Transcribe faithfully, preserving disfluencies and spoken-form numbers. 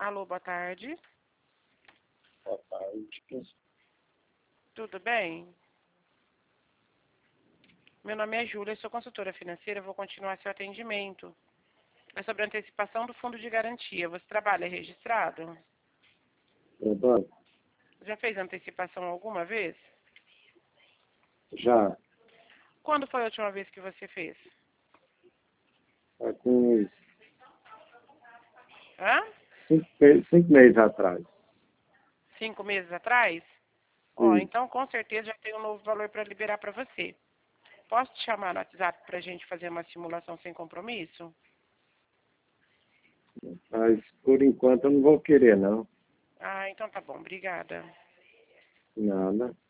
Alô, boa tarde. Boa tarde. Tudo bem? Meu nome é Júlia, sou consultora financeira, vou continuar seu atendimento. É sobre a antecipação do fundo de garantia. Você trabalha registrado? Trabalho? Já fez antecipação alguma vez? Já. Quando foi a última vez que você fez? Há com Hã? cinco, me- cinco meses atrás. Cinco meses atrás? Ó, Isso. então com certeza já tem um novo valor para liberar para você. Posso te chamar no WhatsApp para a gente fazer uma simulação sem compromisso? Mas, por enquanto, eu não vou querer, não. Ah, então tá bom. Obrigada. Nada.